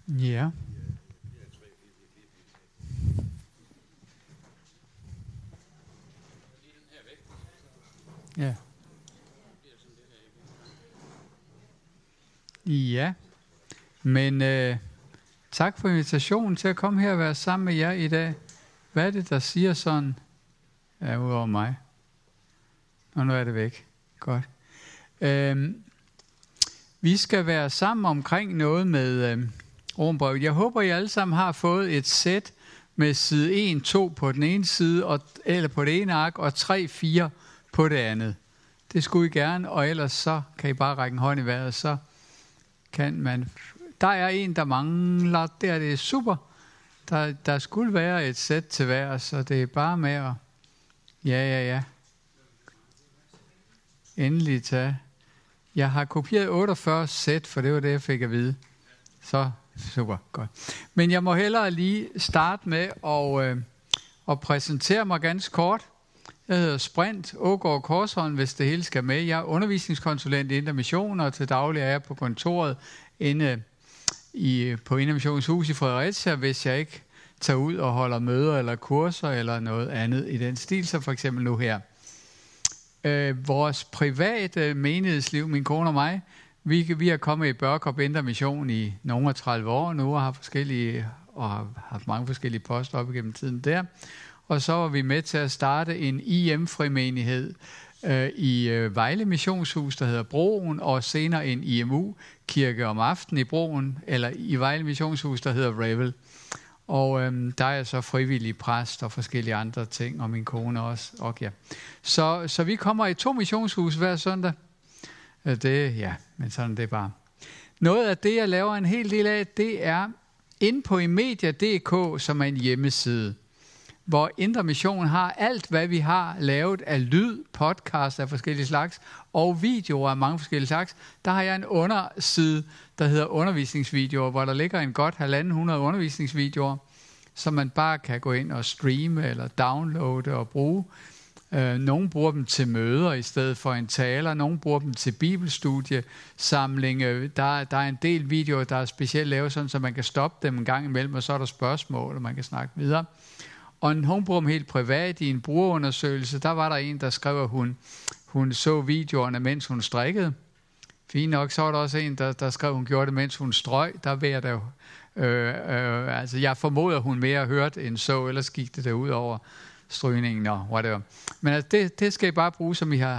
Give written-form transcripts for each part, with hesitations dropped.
Ja. Ja. Ja. Men tak for invitationen til at komme her og være sammen med jer i dag. Hvad er det, der siger sådan? Ja, udover mig. Og nu er det væk. Godt. Vi skal være sammen omkring noget med Romerbrevet. Jeg håber, I alle sammen har fået et sæt med side 1, 2 på den ene side, eller på det ene ark, og 3, 4 på det andet. Det skulle I gerne, og ellers så kan I bare række en hånd i vejret, så kan man... Der er en, der mangler, det er super. Der skulle være et sæt til hver, så det er bare med at... Ja. Endelig tage. Jeg har kopieret 48 sæt, for det var det, jeg fik at vide. Så super, godt. Men jeg må hellere lige starte med at præsentere mig ganske kort. Jeg hedder Sprint Ågaard Korsholm, hvis det hele skal med. Jeg er undervisningskonsulent i Indre Mission, og til daglig er jeg på kontoret inde på Indre Missions hus i Fredericia, hvis jeg ikke tager ud og holder møder eller kurser eller noget andet i den stil, så for eksempel nu her. Vores private menighedsliv, min kone og mig, vi er kommet i Børkop Indre Mission i nogle af 30 år nu, og har haft mange forskellige poster op igennem tiden der. Og så var vi med til at starte en IM-frimenighed i Vejle Missionshus, der hedder Broen, og senere en IMU-kirke om aftenen i Broen, eller i Vejle Missionshus, der hedder Revel. Og der er jeg så frivillig præst og forskellige andre ting, og min kone også. Okay. Så vi kommer i 2 missionshus hver søndag. Men sådan det er bare. Noget af det, jeg laver en hel del af, det er inde på imedia.dk, som er en hjemmeside, hvor Indre Mission har alt, hvad vi har lavet af lyd, podcast af forskellige slags, og videoer af mange forskellige slags. Der har jeg en underside, der hedder undervisningsvideoer, hvor der ligger en godt 150 undervisningsvideoer, som man bare kan gå ind og streame eller downloade og bruge. Nogle bruger dem til møder i stedet for en taler, nogle bruger dem til bibelstudiesamling. Der er en del videoer, der er specielt lavet sådan, så man kan stoppe dem en gang imellem, og så er der spørgsmål, og man kan snakke videre. Og hun bruger dem helt privat i en brugerundersøgelse. Der var der en, der skrev, at hun så videoerne, mens hun strikkede. Fint nok. Så var der også en, der skrev, at hun gjorde det, mens hun strøg. Der ved jeg da altså jeg formoder, at hun mere hørt end så, ellers gik det der ud over strygningen og whatever. Men altså, det skal I bare bruge, som I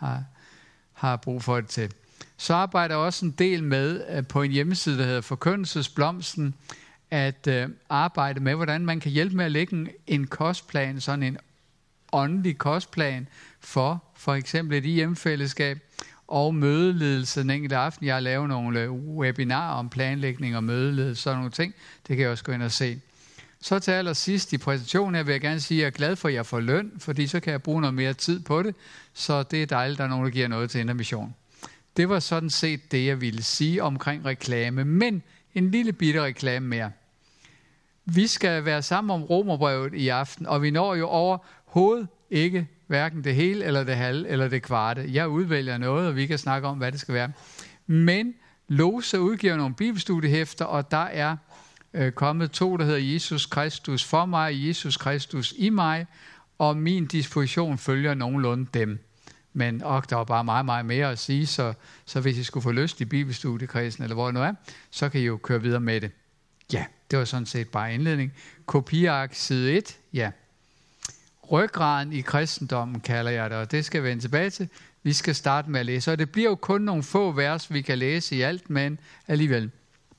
har brug for det til. Så arbejder jeg også en del med på en hjemmeside, der hedder Forkyndelsesblomsten, at arbejde med, hvordan man kan hjælpe med at lægge en kostplan, sådan en åndelig kostplan for eksempel et IM-fællesskab og mødeledelse den enkelte aften. Jeg har lavet nogle webinarer om planlægning og mødeledelse, sådan nogle ting. Det kan jeg også gå ind og se. Så til allersidst i præsentationen her vil jeg gerne sige, at jeg er glad for, at jeg får løn, fordi så kan jeg bruge noget mere tid på det. Så det er dejligt, at der er nogen, der giver noget til Indre Mission. Det var sådan set det, jeg ville sige omkring reklame. Men en lille bitte reklame mere. Vi skal være sammen om Romerbrevet i aften, og vi når jo overhovedet ikke hverken det hele, eller det halve, eller det kvarte. Jeg udvælger noget, og vi kan snakke om, hvad det skal være. Men Lose udgiver nogle bibelstudiehæfter, og der er kommet 2, der hedder Jesus Kristus for mig, Jesus Kristus i mig, og min disposition følger nogenlunde dem. Men der var bare meget, meget mere at sige, så hvis I skulle få lyst i bibelstudiekredsen, eller hvor det nu er, så kan I jo køre videre med det. Ja, det var sådan set bare indledning. Kopiark side 1, ja. Ryggraden i kristendommen kalder jeg det, og det skal vi vende tilbage til. Vi skal starte med at læse, og det bliver jo kun nogle få vers, vi kan læse i alt, men alligevel.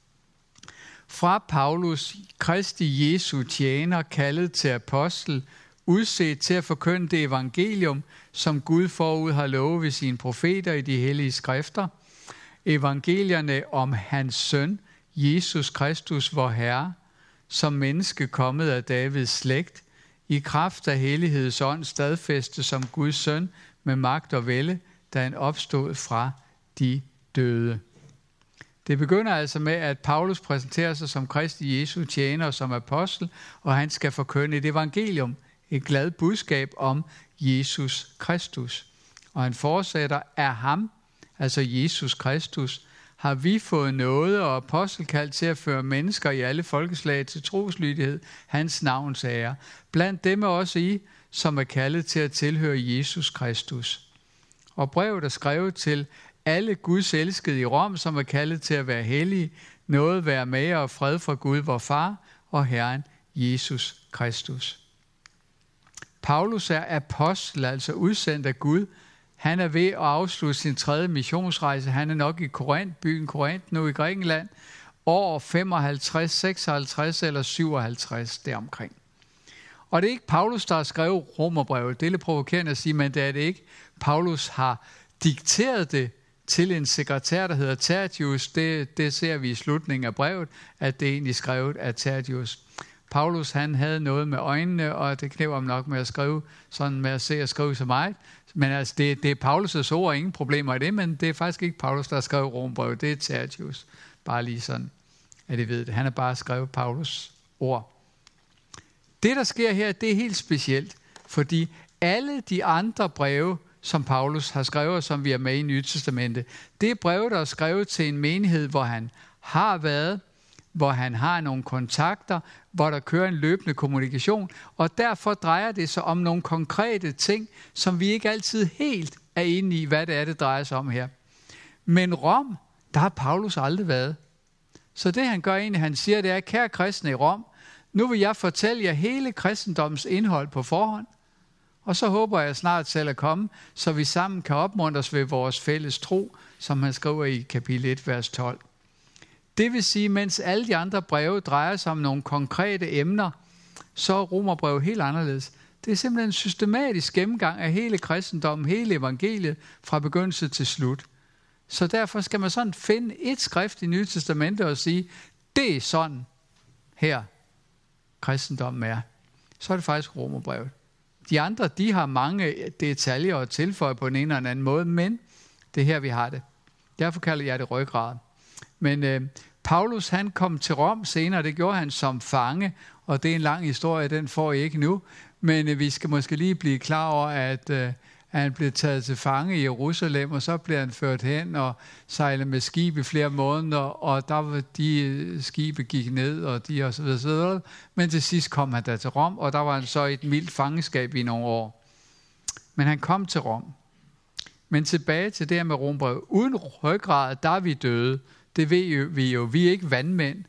Fra Paulus, Kristi Jesu tjener, kaldet til apostel, udset til at forkynde det evangelium, som Gud forud har lovet ved sine profeter i de hellige skrifter. Evangelierne om hans søn, Jesus Kristus, vor Herre, som menneske kommet af Davids slægt, i kraft af helligheds ånd stadfæstet som Guds søn med magt og vælde, da han opstod fra de døde. Det begynder altså med, at Paulus præsenterer sig som Kristi Jesu tjener og som apostel, og han skal forkynde et evangelium, et glad budskab om Jesus Kristus. Og han fortsætter, af ham, altså Jesus Kristus, har vi fået nåde og apostelkald til at føre mennesker i alle folkeslag til troslydighed, hans navns ære. Blandt dem er også I, som er kaldet til at tilhøre Jesus Kristus. Og brevet er skrevet til alle Guds elskede i Rom, som er kaldet til at være hellige, nåde være med jer og fred fra Gud, vor Far og Herren Jesus Kristus. Paulus er apostel, altså udsendt af Gud. Han er ved at afslutte sin 3. missionsrejse. Han er nok i byen Korinth, nu i Grækenland, år 55, 56 eller 57 deromkring. Og det er ikke Paulus, der har skrevet Romerbrevet. Det er lidt provokerende at sige, men det er det ikke. Paulus har dikteret det til en sekretær, der hedder Tertius. Det ser vi i slutningen af brevet, at det er egentlig skrevet af Tertius. Paulus, han havde noget med øjnene, og det knæver ham nok med at skrive, sådan med at se og skrive så meget. Men altså, det er Paulus' ord, ingen problemer i det, men det er faktisk ikke Paulus, der har skrevet Romerbrevet. Det er Tertius. Bare lige sådan, at I ved det. Han har bare skrevet Paulus' ord. Det, der sker her, det er helt specielt, fordi alle de andre breve, som Paulus har skrevet, som vi er med i Nye Testamente, det er breve, der er skrevet til en menighed, hvor han har været, hvor han har nogle kontakter, hvor der kører en løbende kommunikation, og derfor drejer det sig om nogle konkrete ting, som vi ikke altid helt er enige i, hvad det er, det drejer sig om her. Men Rom, der har Paulus aldrig været. Så det han gør egentlig, han siger, det er, kære kristne i Rom, nu vil jeg fortælle jer hele kristendommens indhold på forhånd, og så håber jeg snart selv at komme, så vi sammen kan opmuntres ved vores fælles tro, som han skriver i kapitel 1, vers 12. Det vil sige, mens alle de andre breve drejer sig om nogle konkrete emner, så er Romerbrevet helt anderledes. Det er simpelthen en systematisk gennemgang af hele kristendommen, hele evangeliet, fra begyndelse til slut. Så derfor skal man sådan finde et skrift i Nye Testamente og sige, det er sådan her kristendommen er. Så er det faktisk Romerbrevet. De andre, de har mange detaljer og tilføje på en eller anden måde, men det er her, vi har det. Derfor kalder jeg det ryggrad. Men Paulus, han kom til Rom senere, det gjorde han som fange, og det er en lang historie, den får I ikke nu. Men vi skal måske lige blive klar over, at han blev taget til fange i Jerusalem, og så blev han ført hen og sejlet med skib i flere måneder, og der var de skibe gik ned, og de og så videre. Men til sidst kom han der til Rom, og der var han så i et mildt fangenskab i nogle år. Men han kom til Rom. Men tilbage til det her med Romerbrevet. Uden ryggrad, der er vi døde. Det ved vi jo. Vi er ikke vandmænd.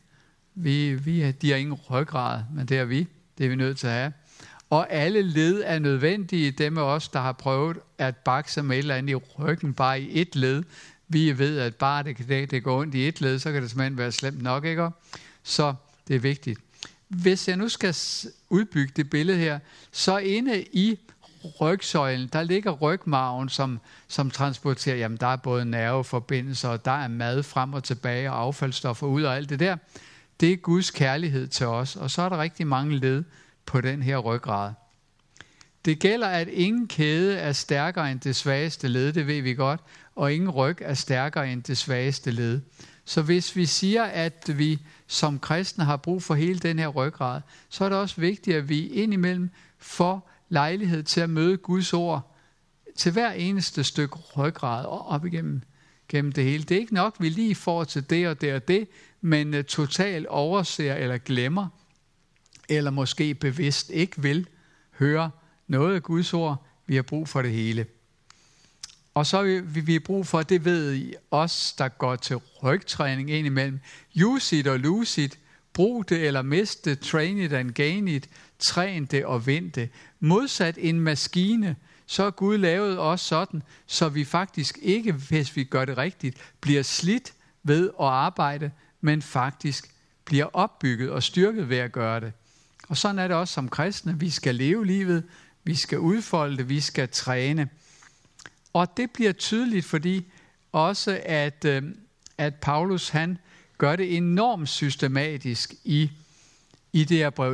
De har ingen ryggrad, men det er vi. Det er vi nødt til at have. Og alle led er nødvendige. Dem af os, der har prøvet at bakse med et eller andet i ryggen, bare i et led. Vi ved, at bare det går ondt i et led, så kan det simpelthen være slemt nok, ikke? Så det er vigtigt. Hvis jeg nu skal udbygge det billede her, så inde i rygsøjlen, der ligger rygmarven, som transporterer, jamen der er både nerveforbindelser, og der er mad frem og tilbage, og affaldsstoffer ud og alt det der. Det er Guds kærlighed til os, og så er der rigtig mange led på den her ryggrad. Det gælder, at ingen kæde er stærkere end det svageste led, det ved vi godt, og ingen ryg er stærkere end det svageste led. Så hvis vi siger, at vi som kristne har brug for hele den her ryggrad, så er det også vigtigt, at vi indimellem får lejlighed til at møde Guds ord til hver eneste stykke ryggrad og op igennem det hele. Det er ikke nok, vi lige får til det og det og det, men totalt overser eller glemmer, eller måske bevidst ikke vil høre noget af Guds ord. Vi har brug for det hele. Og så vil vi brug for, det ved I, os, der går til rygtræning indimellem. Use it og lose it. Brug det eller mist det. Train it and gain it. Træn det og vind det. Modsat en maskine, så er Gud lavet os sådan, så vi faktisk ikke, hvis vi gør det rigtigt, bliver slidt ved at arbejde, men faktisk bliver opbygget og styrket ved at gøre det. Og sådan er det også som kristne. Vi skal leve livet, vi skal udfolde det, vi skal træne. Og det bliver tydeligt, fordi også at Paulus, han gør det enormt systematisk i det her brev.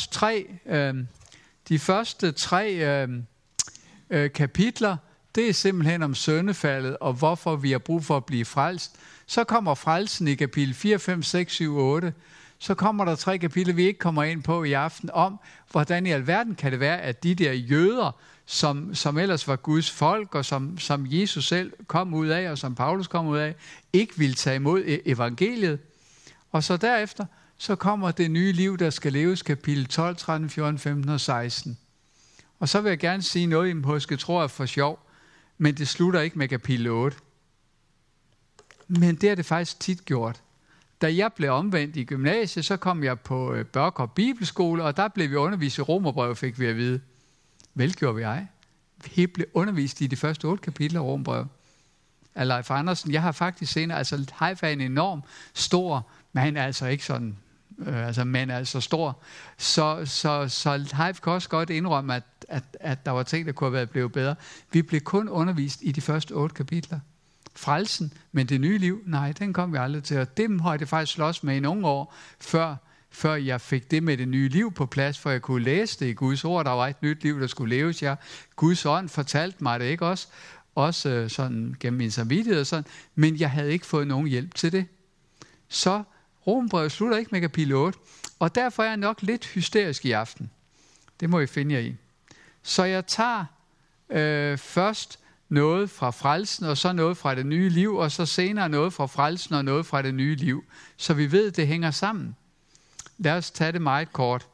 De første tre kapitler, det er simpelthen om syndefaldet, og hvorfor vi har brug for at blive frelst. Så kommer frelsen i kapitel 4, 5, 6, 7, 8. så kommer der 3 kapitler, vi ikke kommer ind på i aften, om hvordan i alverden kan det være, at de der jøder, som ellers var Guds folk, og som Jesus selv kom ud af, og som Paulus kom ud af, ikke ville tage imod evangeliet. Og så derefter, så kommer det nye liv, der skal leves, kapitel 12, 13, 14, 15 og 16. Og så vil jeg gerne sige noget, I måske tror er for sjov, men det slutter ikke med kapitel 8. Men det er det faktisk tit gjort. Da jeg blev omvendt i gymnasiet, så kom jeg på Børkop Bibelskole, og der blev vi undervist i Romerbrevet, fik vi at vide. Vel gjorde vi ej. Vi blev undervist i de første 8 kapitler af Romerbrevet. Af Leif Andersen. Jeg har faktisk senere, altså Haifa er en enorm stor, men han er altså ikke sådan, men altså stor. Så Leif kan også godt indrømme, at der var ting, der kunne have været blevet bedre. Vi blev kun undervist i de første 8 kapitler. Frelsen, men det nye liv, nej, den kom vi aldrig til. Og dem har jeg det faktisk slås med i nogle år, før jeg fik det med det nye liv på plads, for jeg kunne læse det i Guds ord. Der var et nyt liv, der skulle leves. Guds ånd fortalte mig det, ikke også sådan gennem min samvittighed og sådan, men jeg havde ikke fået nogen hjælp til det. Så Romerbrevet slutter ikke med kapitel 8, og derfor er jeg nok lidt hysterisk i aften. Det må I finde jer i. Så jeg tager først noget fra frelsen, og så noget fra det nye liv, og så senere noget fra frelsen og noget fra det nye liv. Så vi ved, at det hænger sammen. Lad os tage det meget kort.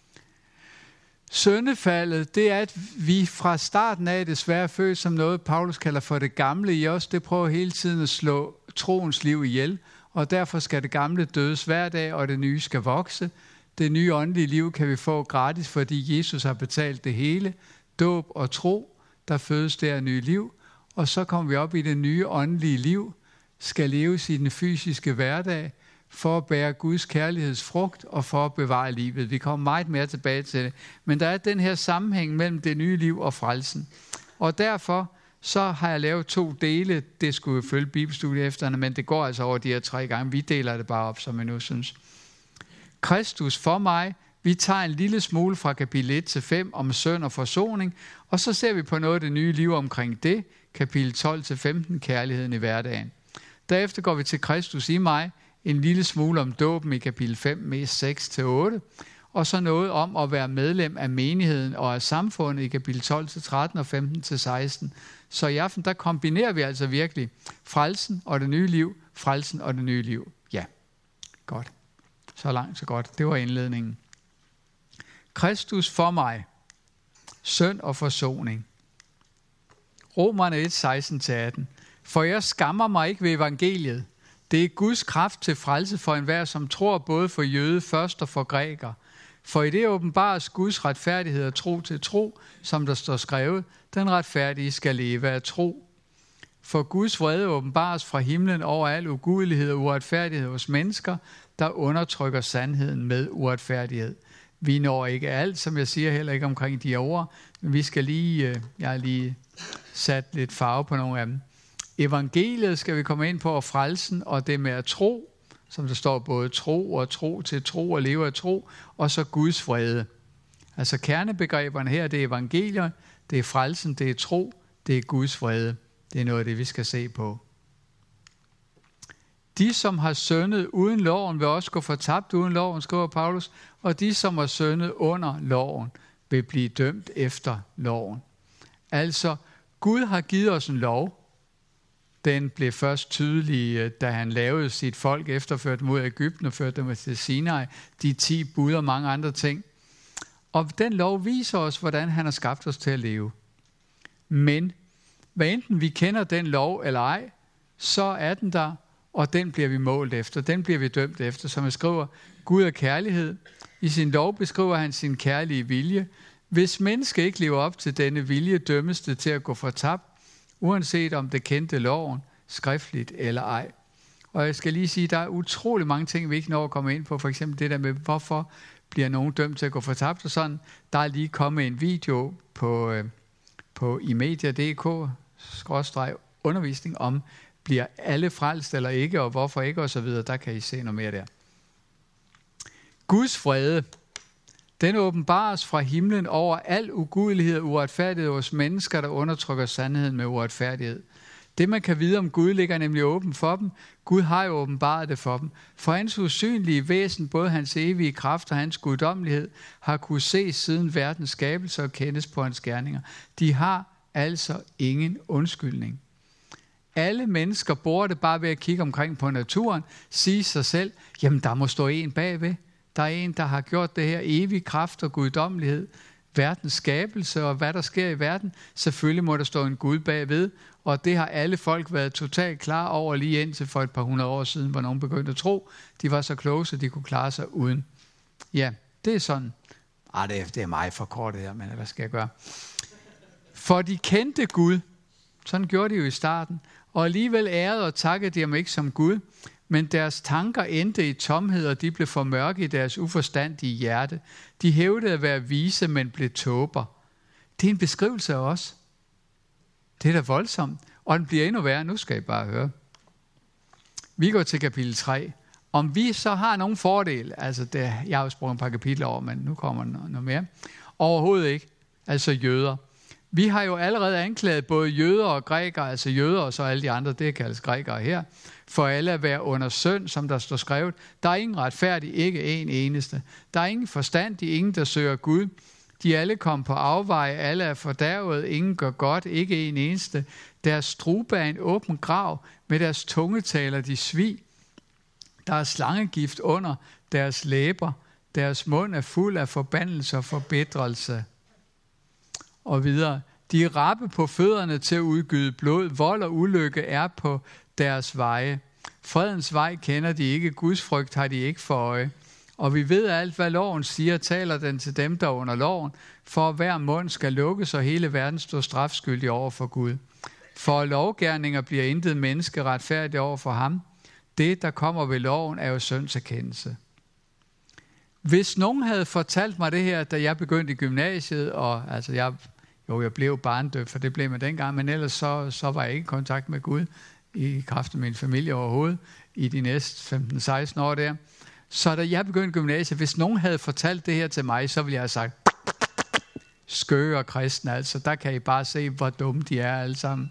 Syndefaldet, det er, at vi fra starten af desværre født som noget, Paulus kalder for det gamle i os. Det prøver hele tiden at slå troens liv ihjel, og derfor skal det gamle dødes hver dag, og det nye skal vokse. Det nye åndelige liv kan vi få gratis, fordi Jesus har betalt det hele. Dåb og tro, der fødes der nye liv, og så kommer vi op i det nye åndelige liv, skal leves i den fysiske hverdag, for at bære Guds kærlighedsfrugt og for at bevare livet. Vi kommer meget mere tilbage til det. Men der er den her sammenhæng mellem det nye liv og frelsen. Og derfor så har jeg lavet 2 dele. Det skulle følge bibelstudiet efter, men det går altså over de her 3 gange. Vi deler det bare op, som jeg nu synes. Kristus for mig. Vi tager en lille smule fra kapitel 1 til 5 om synd og forsoning, og så ser vi på noget af det nye liv omkring det, kapitel 12 til 15, kærligheden i hverdagen. Derefter går vi til Kristus i mig, en lille smule om dåben i kapitel 5, mest 6 til 8, og så noget om at være medlem af menigheden og af samfundet i kapitel 12 til 13 og 15 til 16. Så i aften, der kombinerer vi altså virkelig frelsen og det nye liv, frelsen og det nye liv. Ja, godt. Så langt, så godt. Det var indledningen. Kristus for mig, synd og forsoning. Romerne 1, 16-18. For jeg skammer mig ikke ved evangeliet. Det er Guds kraft til frelse for enhver, som tror, både for jøde først og for græker. For i det åbenbares Guds retfærdighed og tro til tro, som der står skrevet, den retfærdige skal leve af tro. For Guds vrede åbenbares fra himlen over al ugudelighed og uretfærdighed hos mennesker, der undertrykker sandheden med uretfærdighed. Vi når ikke alt, som jeg siger, heller ikke omkring de her ord, men vi skal jeg har lige sat lidt farve på nogle af dem. Evangeliet skal vi komme ind på, og frelsen, og det med at tro, som der står både tro og tro til tro og leve af tro, og så Guds vrede. Altså kernebegreberne her, det er evangeliet, det er frelsen, det er tro, det er Guds vrede. Det er noget af det, vi skal se på. De, som har syndet uden loven, vil også gå fortabt uden loven, skriver Paulus, og de, som har syndet under loven, vil blive dømt efter loven. Altså, Gud har givet os en lov. Den blev først tydelig, da han lavede sit folk, efterførte dem ud af Egypten og førte dem til Sinai, de 10 bud og mange andre ting. Og den lov viser os, hvordan han har skabt os til at leve. Men hvad enten vi kender den lov eller ej, så er den der, og den bliver vi målt efter, den bliver vi dømt efter. Som jeg skriver, Gud er kærlighed. I sin lov beskriver han sin kærlige vilje. Hvis mennesket ikke lever op til denne vilje, dømmes det til at gå fortabt, uanset om det kendte loven, skriftligt eller ej. Og jeg skal lige sige, at der er utrolig mange ting, vi ikke når at komme ind på. For eksempel det der med, hvorfor bliver nogen dømt til at gå fortabt og sådan. Der er lige kommet en video på imedia.dk/undervisning om, bliver alle frelst eller ikke, og hvorfor ikke, og så videre. Der kan I se noget mere der. Guds vrede, den åbenbares fra himlen over al ugudelighed og uretfærdighed hos mennesker, der undertrykker sandheden med uretfærdighed. Det, man kan vide om Gud, ligger nemlig åben for dem. Gud har jo åbenbaret det for dem. For hans usynlige væsen, både hans evige kraft og hans guddommelighed, har kunne ses siden verdens skabelse og kendes på hans gerninger. De har altså ingen undskyldning. Alle mennesker burde bare ved at kigge omkring på naturen, sige sig selv, jamen der må stå en bagved. Der er en, der har gjort det her evige kraft og guddommelighed, verdens skabelse og hvad der sker i verden. Selvfølgelig må der stå en Gud bagved, og det har alle folk været totalt klar over lige indtil for et par hundrede år siden, hvor nogen begyndte at tro. De var så kloge, så de kunne klare sig uden. Ja, det er sådan. Det er meget for kort her, men hvad skal jeg gøre? For de kendte Gud, sådan gjorde de jo i starten, og alligevel ærede og takkede de ham ikke som Gud, men deres tanker endte i tomhed, og de blev for mørke i deres uforstandige hjerte. De hævdede at være vise, men blev tåber. Det er en beskrivelse af os. Det er da voldsomt, og den bliver endnu værre. Nu skal I bare høre. Vi går til kapitel 3. Om vi så har nogen fordel, altså jeg har jo sprunget et par kapitler over, men nu kommer noget mere. Overhovedet ikke, altså jøder. Vi har jo allerede anklaget både jøder og grækere, altså jøder og så alle de andre, det kaldes grækere her, for alle at være under synd, som der står skrevet. Der er ingen retfærdig, ikke en eneste. Der er ingen forstandig, ingen der søger Gud. De alle kom på afveje, alle er fordærvet, ingen gør godt, ikke en eneste. Deres strube er en åben grav, med deres tunge taler de svig. Der er slangegift under deres læber, deres mund er fuld af forbandelse og forbedrelse. Og videre. De er rappe på fødderne til at udgyde blod. Vold og ulykke er på deres veje. Fredens vej kender de ikke. Guds frygt har de ikke for øje. Og vi ved alt, hvad loven siger, taler den til dem, der er under loven, for hver mund skal lukkes, og hele verden står strafskyldig over for Gud. For lovgerninger bliver intet menneske retfærdigt over for ham. Det, der kommer ved loven, er jo syndserkendelse. Hvis nogen havde fortalt mig det her, da jeg begyndte i gymnasiet, og altså jeg blev barndøbt, for det blev man dengang, men ellers så var jeg ikke i kontakt med Gud i kraft af min familie overhovedet i de næste 15-16 år der. Så da jeg begyndte gymnasiet, hvis nogen havde fortalt det her til mig, så ville jeg have sagt, skøre kristne, altså der kan I bare se, hvor dumme de er alle sammen.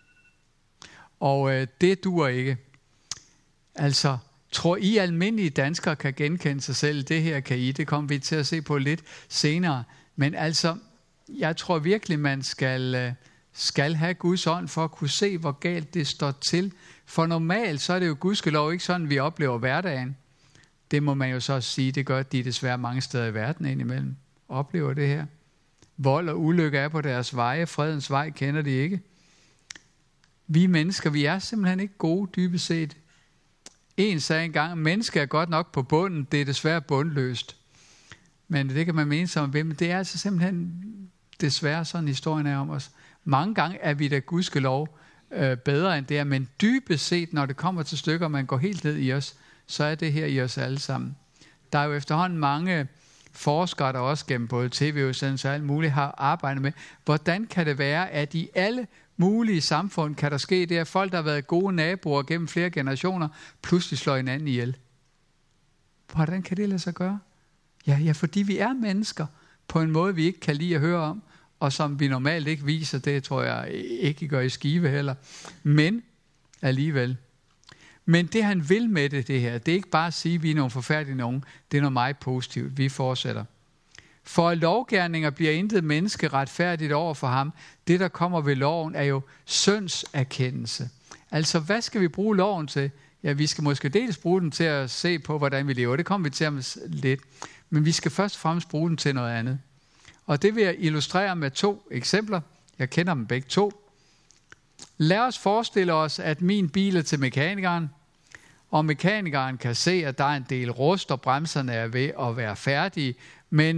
Og det duer ikke. Altså, tror I almindelige danskere kan genkende sig selv? Det her kan I, det kommer vi til at se på lidt senere. Men altså, jeg tror virkelig, man skal have Guds ånd for at kunne se, hvor galt det står til. For normalt, så er det jo gudskelov ikke sådan, vi oplever hverdagen. Det må man jo så sige, det gør de desværre mange steder i verden indimellem. Oplever det her. Vold og ulykke er på deres veje, fredens vej kender de ikke. Vi mennesker, vi er simpelthen ikke gode dybest set. En sagde engang, at mennesket er godt nok på bunden, det er desværre bundløst. Men det kan man mene som men det er altså simpelthen desværre sådan historien er om os. Mange gange er vi da gudskelov bedre end det er, men dybest set, når det kommer til stykker, og man går helt ned i os, så er det her i os alle sammen. Der er jo efterhånden mange forskere, der også gennem både tv-udsendelser og alt muligt har arbejdet med, hvordan kan det være, at i alle mulige samfund kan der ske det, at folk, der har været gode naboer gennem flere generationer, pludselig slår hinanden ihjel. Hvordan kan det lade sig gøre? Ja, fordi vi er mennesker på en måde, vi ikke kan lide at høre om, og som vi normalt ikke viser, det tror jeg ikke I gør i Skive heller. Men alligevel. Men det han vil med det her, det er ikke bare at sige, at vi er nogle forfærdelige nogen. Det er noget meget positivt. Vi fortsætter. For lovgerninger bliver intet menneske retfærdigt over for ham. Det, der kommer ved loven, er jo syndserkendelse. Altså, hvad skal vi bruge loven til? Ja, vi skal måske dels bruge den til at se på, hvordan vi lever. Det kommer vi til om lidt. Men vi skal først og fremmest bruge den til noget andet. Og det vil jeg illustrere med 2 eksempler. Jeg kender dem begge 2. Lad os forestille os, at min bil er til mekanikeren, og mekanikeren kan se, at der er en del rust, og bremserne er ved at være færdige, men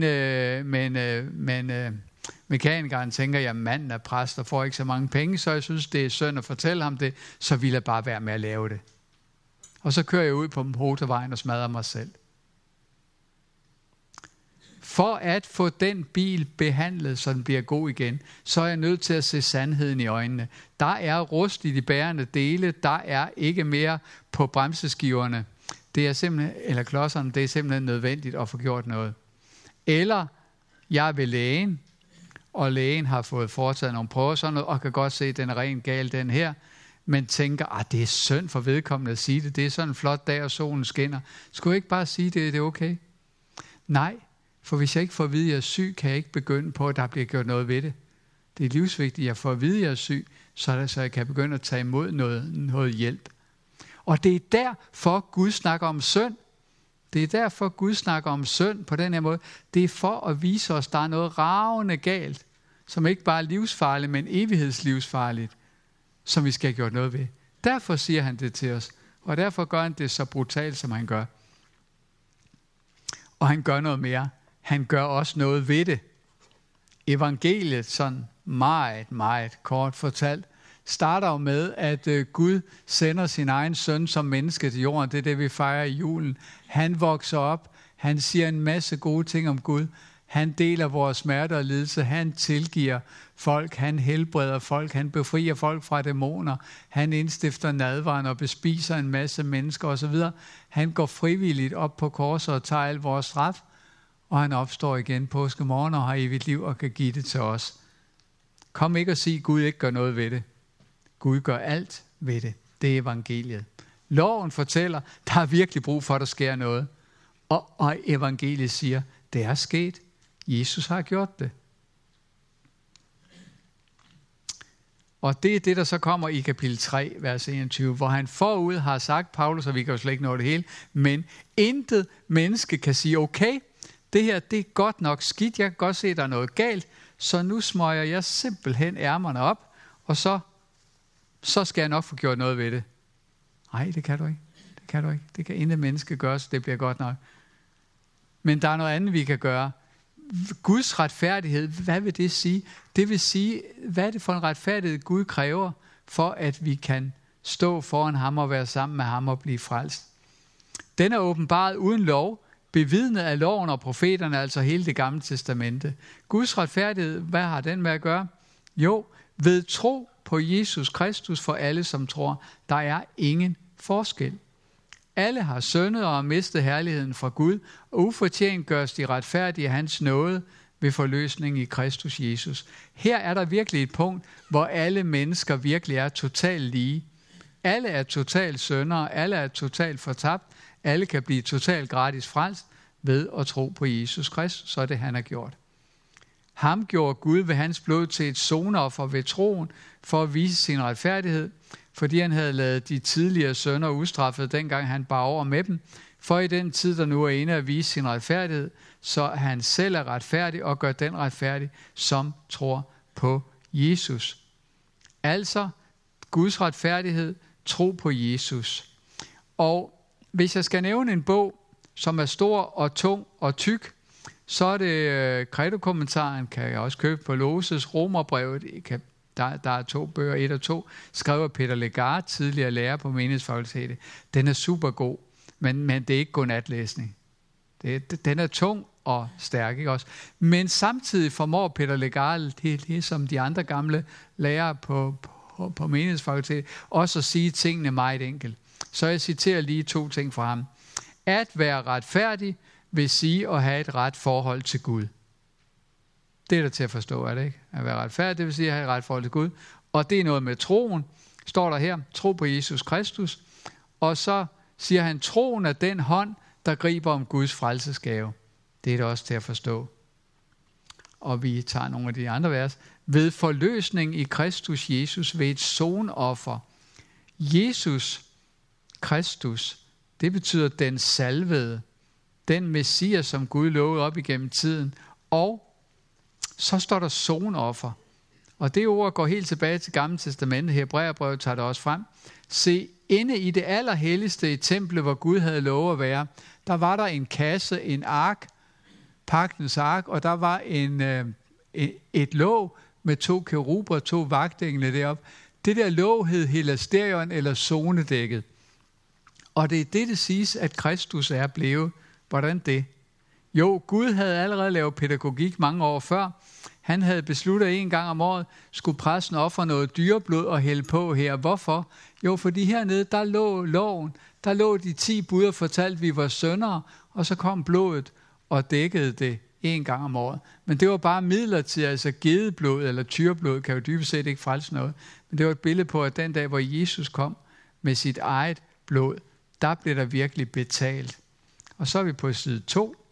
mekanikeren tænker, at manden er præst og får ikke så mange penge, så jeg synes, det er synd at fortælle ham det, så vil jeg bare være med at lave det. Og så kører jeg ud på motorvejen og smadrer mig selv. For at få den bil behandlet, så den bliver god igen, så er jeg nødt til at se sandheden i øjnene. Der er rust i de bærende dele, der er ikke mere på bremseskiverne. Det er simpelthen, eller klodserne, det er simpelthen nødvendigt at få gjort noget. Eller jeg er ved lægen, og lægen har fået foretaget nogle prøver sådan noget, og kan godt se, at den er rent gal, den her. men tænker, det er synd for vedkommende at sige det. Det er sådan en flot dag, og solen skinner. Skulle jeg ikke bare sige det er okay? Nej, for hvis jeg ikke får at vide, at jeg er syg, kan jeg ikke begynde på, at der bliver gjort noget ved det. Det er livsvigtigt, at jeg får at vide, at jeg er syg, så jeg kan begynde at tage imod noget hjælp. Og det er derfor, Gud snakker om synd. Det er derfor, Gud snakker om synd på den her måde. Det er for at vise os, at der er noget ravende galt, som ikke bare er livsfarligt, men evighedslivsfarligt, som vi skal have gjort noget ved. Derfor siger han det til os, og derfor gør han det så brutalt, som han gør. Og han gør noget mere. Han gør også noget ved det. Evangeliet, sådan meget, meget kort fortalt, starter jo med, at Gud sender sin egen søn som menneske til jorden. Det er det, vi fejrer i julen. Han vokser op. Han siger en masse gode ting om Gud. Han deler vores smerte og lidelse. Han tilgiver folk. Han helbreder folk. Han befrier folk fra dæmoner. Han indstifter nadveren og bespiser en masse mennesker osv. Han går frivilligt op på korset og tager al vores straf. Og han opstår igen påskemorgen og har evigt liv og kan give det til os. Kom ikke og sig, at Gud ikke gør noget ved det. Gud gør alt ved det. Det er evangeliet. Loven fortæller, der er virkelig brug for, at der sker noget. Og evangeliet siger, det er sket. Jesus har gjort det. Og det er det, der så kommer i kapitel 3, vers 21, hvor han forud har sagt, Paulus, og vi kan jo slet ikke nå det hele, men intet menneske kan sige, okay, det her, det er godt nok skidt, jeg kan godt se, at der er noget galt, så nu smøger jeg simpelthen ærmerne op, og så skal jeg nok få gjort noget ved det. Nej, det kan du ikke. Det kan du ikke. Det kan intet menneske gøre, så det bliver godt nok. Men der er noget andet, vi kan gøre. Guds retfærdighed, hvad vil det sige? Det vil sige, hvad er det for en retfærdighed, Gud kræver, for at vi kan stå foran ham og være sammen med ham og blive frelst. Den er åbenbaret uden lov, bevidnet af loven og profeterne, altså hele det gamle testamente. Guds retfærdighed, hvad har den med at gøre? Jo, ved tro på Jesus Kristus for alle, som tror. Der er ingen forskel. Alle har syndet og har mistet herligheden fra Gud, og ufortjent gøres de retfærdige af hans nåde ved forløsning i Kristus Jesus. Her er der virkelig et punkt, hvor alle mennesker virkelig er totalt lige. Alle er totalt syndere, alle er totalt fortabt, alle kan blive totalt gratis frelst ved at tro på Jesus Kristus, så er det han har gjort. Ham gjorde Gud ved hans blod til et sonoffer ved troen, for at vise sin retfærdighed, fordi han havde ladet de tidligere synder ustraffet, dengang han bar over med dem, for i den tid, der nu er inde at vise sin retfærdighed, så han selv er retfærdig og gør den retfærdig, som tror på Jesus. Altså, Guds retfærdighed, tro på Jesus. Og hvis jeg skal nævne en bog, som er stor og tung og tyk, så er det Credo-kommentaren, kan jeg også købe på Loses, Romerbrevet, der er 2 bøger, 1 og 2, skrevet af Peter Legard, tidligere lærer på menighedsfakultetet. Den er super god, men det er ikke godnatlæsning. Den er tung og stærk, ikke også? Men samtidig formår Peter Legard, ligesom de andre gamle lærere på menighedsfakultetet, også at sige tingene meget enkelt. Så jeg citerer lige 2 ting fra ham. At være retfærdig vil sige at have et ret forhold til Gud. Det er der til at forstå, er det ikke? At være retfærdig, det vil sige at have et ret forhold til Gud. Og det er noget med troen, står der her. Tro på Jesus Kristus. Og så siger han, troen er den hånd, der griber om Guds frelsesgave. Det er der også til at forstå. Og vi tager nogle af de andre vers. Ved forløsning i Kristus Jesus ved et sonoffer. Jesus Kristus, det betyder den salvede. Den Messias, som Gud lovede op igennem tiden. Og så står der sonoffer. Og det ord går helt tilbage til Gamle Testamentet. Hebræerbrevet tager det også frem. Se, inde i det allerhelligste i templet, hvor Gud havde lovet at være, der var der en kasse, en ark, pagtens ark, og der var et låg med 2 keruber, 2 vagtengle deroppe. Det der låg hed hilasterion eller zonedækket. Og det er det siges, at Kristus er blevet. Hvordan det? Jo, Gud havde allerede lavet pædagogik mange år før. Han havde besluttet, at 1 gang om året skulle præsten ofre noget dyreblod og hælde på her. Hvorfor? Jo, fordi hernede, der lå loven. Der lå de 10 bud og fortalte, at vi var syndere, og så kom blodet og dækkede det en gang om året. Men det var bare midlertidigt, altså gedeblod eller tyreblod kan jo dybest set ikke frelse noget. Men det var et billede på, at den dag, hvor Jesus kom med sit eget blod, der blev der virkelig betalt. Og så er vi på side 2,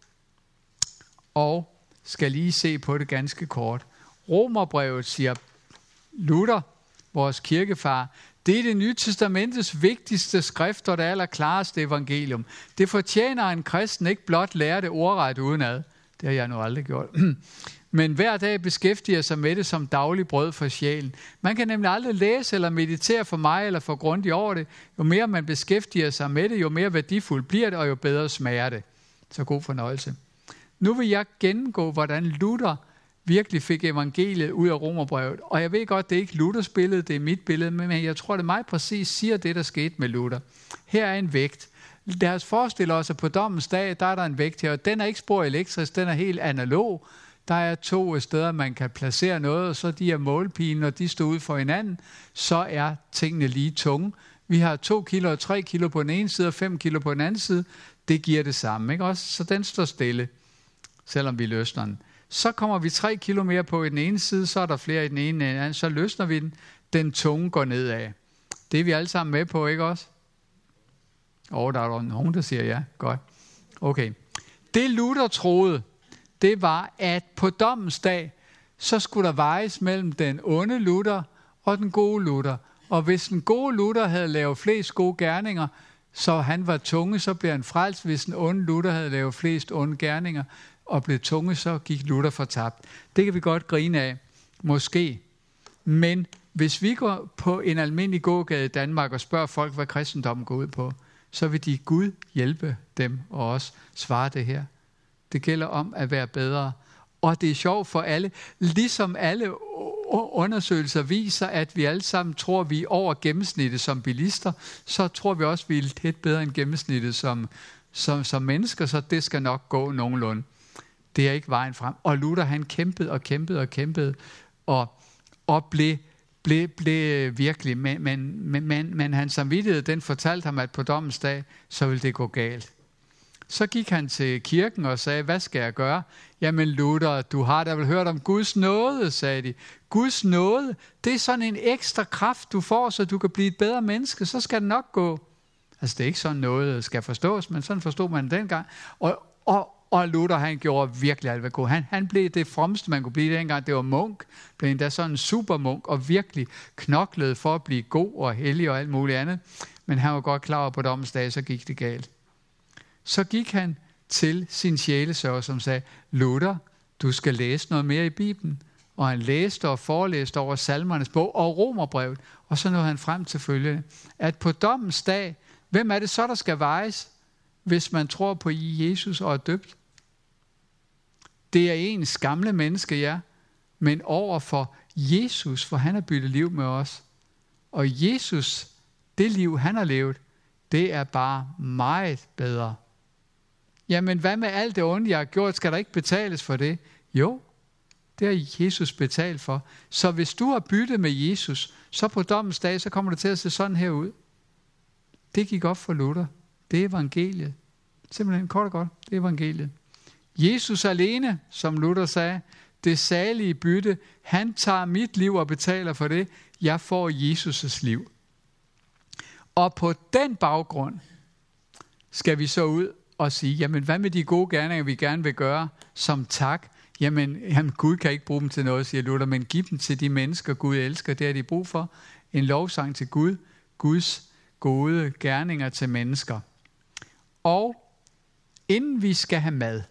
og skal lige se på det ganske kort. Romerbrevet siger Luther, vores kirkefar, det er det nye testamentets vigtigste skrift og det allerklareste evangelium. Det fortjener en kristen ikke blot lære det ordret udenad. Det har jeg nu aldrig gjort. Men hver dag beskæftiger sig med det som daglig brød for sjælen. Man kan nemlig aldrig læse eller meditere for mig eller for grundigt over det. Jo mere man beskæftiger sig med det, jo mere værdifuldt bliver det, og jo bedre smager det. Så god fornøjelse. Nu vil jeg gennemgå, hvordan Luther virkelig fik evangeliet ud af Romerbrevet. Og jeg ved godt, det er ikke Luthers billede, det er mit billede, men jeg tror, det meget præcis siger det, der skete med Luther. Her er en vægt. Lad os forestille os, at på dommens dag, der er der en vægt her, og den er ikke spor elektrisk, den er helt analog. Der er 2 steder, man kan placere noget, og så de her målpigen, når de står ud for hinanden, så er tingene lige tunge. Vi har 2 kilo og 3 kilo på den ene side, og 5 kilo på den anden side. Det giver det samme, ikke også? Så den står stille, selvom vi løsner den. Så kommer vi 3 kilo mere på i den ene side, så er der flere i den ene end den anden, så løsner vi den. Den tunge går nedad. Det er vi alle sammen med på, ikke også? Der er nogen, der siger ja. Godt. Okay. Det Luther troede, det var, at på dommens dag, så skulle der vejes mellem den onde Luther og den gode Luther. Og hvis den gode Luther havde lavet flest gode gerninger, så han var tunge, så blev han frelst. Hvis den onde Luther havde lavet flest onde gerninger og blev tunge, så gik Luther fortabt. Det kan vi godt grine af, måske. Men hvis vi går på en almindelig gågade i Danmark og spørger folk, hvad kristendommen går ud på, så vil de Gud hjælpe dem og også svare det her. Det gælder om at være bedre. Og det er sjovt for alle. Ligesom alle undersøgelser viser, at vi alle sammen tror, vi er over gennemsnittet som bilister, så tror vi også, vi er lidt bedre end gennemsnittet som mennesker, så det skal nok gå nogenlunde. Det er ikke vejen frem. Og Luther, han kæmpede og blev virkelig, men hans samvittighed, den fortalte ham, at på dommens dag, så ville det gå galt. Så gik han til kirken og sagde, hvad skal jeg gøre? Jamen Luther, du har da vel hørt om Guds nåde, sagde de. Guds nåde, det er sådan en ekstra kraft, du får, så du kan blive et bedre menneske, så skal det nok gå. Altså det er ikke sådan noget, skal forstås, men sådan forstod man dengang. Og Luther, han gjorde virkelig alt, hvad god. Han blev det fromste, man kunne blive dengang. Det var munk, blev endda sådan en supermunk, og virkelig knoklede for at blive god og hellig og alt muligt andet. Men han var godt klar over, på dommens dag, så gik det galt. Så gik han til sin sjælesørger, som sagde, Luther, du skal læse noget mere i Bibelen. Og han læste og forelæste over Salmernes bog og Romerbrevet. Og så nåede han frem til følgende, at på dommens dag, hvem er det så, der skal vejes, hvis man tror på Jesus og er døbt? Det er ens gamle menneske, ja, men over for Jesus, for han har byttet liv med os. Og Jesus, det liv han har levet, det er bare meget bedre. Jamen hvad med alt det onde, jeg har gjort, skal der ikke betales for det? Jo, det har Jesus betalt for. Så hvis du har byttet med Jesus, så på dommens dag, så kommer det til at se sådan her ud. Det gik op for Luther. Det er evangeliet. Simpelthen kort og godt, det er evangeliet. Jesus alene, som Luther sagde, det salige bytte, han tager mit liv og betaler for det. Jeg får Jesus' liv. Og på den baggrund skal vi så ud og sige, jamen hvad med de gode gerninger, vi gerne vil gøre som tak? Jamen Gud kan ikke bruge dem til noget, siger Luther, men giv dem til de mennesker, Gud elsker. Det har de brug for. En lovsang til Gud. Guds gode gerninger til mennesker. Og inden vi skal have mad,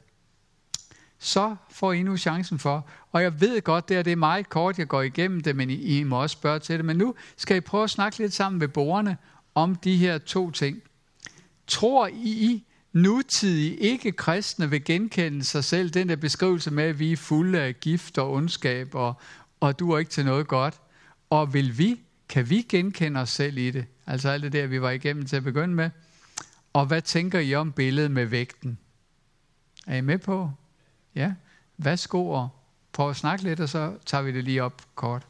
så får I nu chancen for, og jeg ved godt, det er meget kort, jeg går igennem det, men I må også spørge til det, men nu skal I prøve at snakke lidt sammen ved bordene om de her 2 ting. Tror I nutidige ikke-kristne vil genkende sig selv, den der beskrivelse med, at vi er fulde af gift og ondskab, og du er ikke til noget godt, og kan vi genkende os selv i det? Altså alt det der, vi var igennem til at begynde med. Og hvad tænker I om billedet med vægten? Er I med på? Ja, værsgo og prøv at snakke lidt, og så tager vi det lige op kort.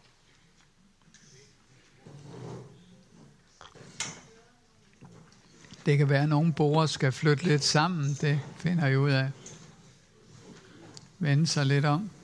Det kan være, at nogle borde skal flytte lidt sammen, det finder I ud af. vende sig lidt om.